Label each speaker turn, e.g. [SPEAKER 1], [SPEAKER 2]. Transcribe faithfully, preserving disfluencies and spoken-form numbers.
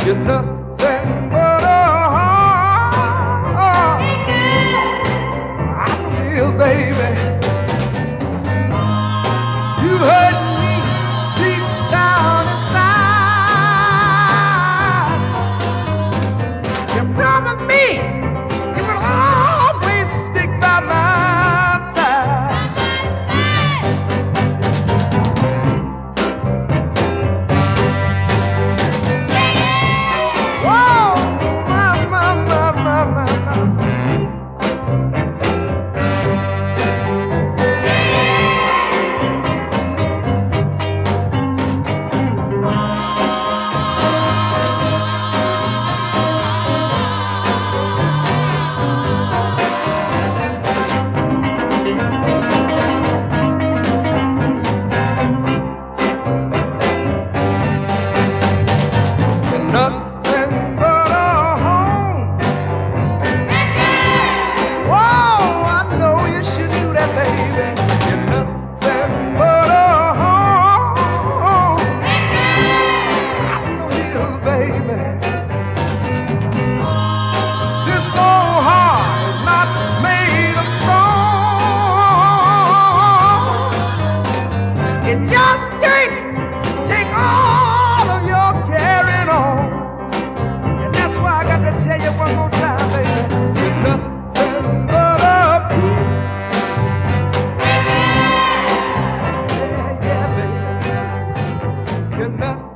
[SPEAKER 1] You're nothing but a heart. I feel, baby, you hurt me deep down inside. You promised me you would always stick by my side. Whoa, my, my, my, my, my, my. Nothing but a home. Whoa, I know you should do that, baby. You're nothing but a home. I know you, baby. This old heart is not made of stone. It just can't take all of your carrying on. And that's why I got to tell you one more time, baby. You're nothing but a yeah, yeah, baby. You're nothing.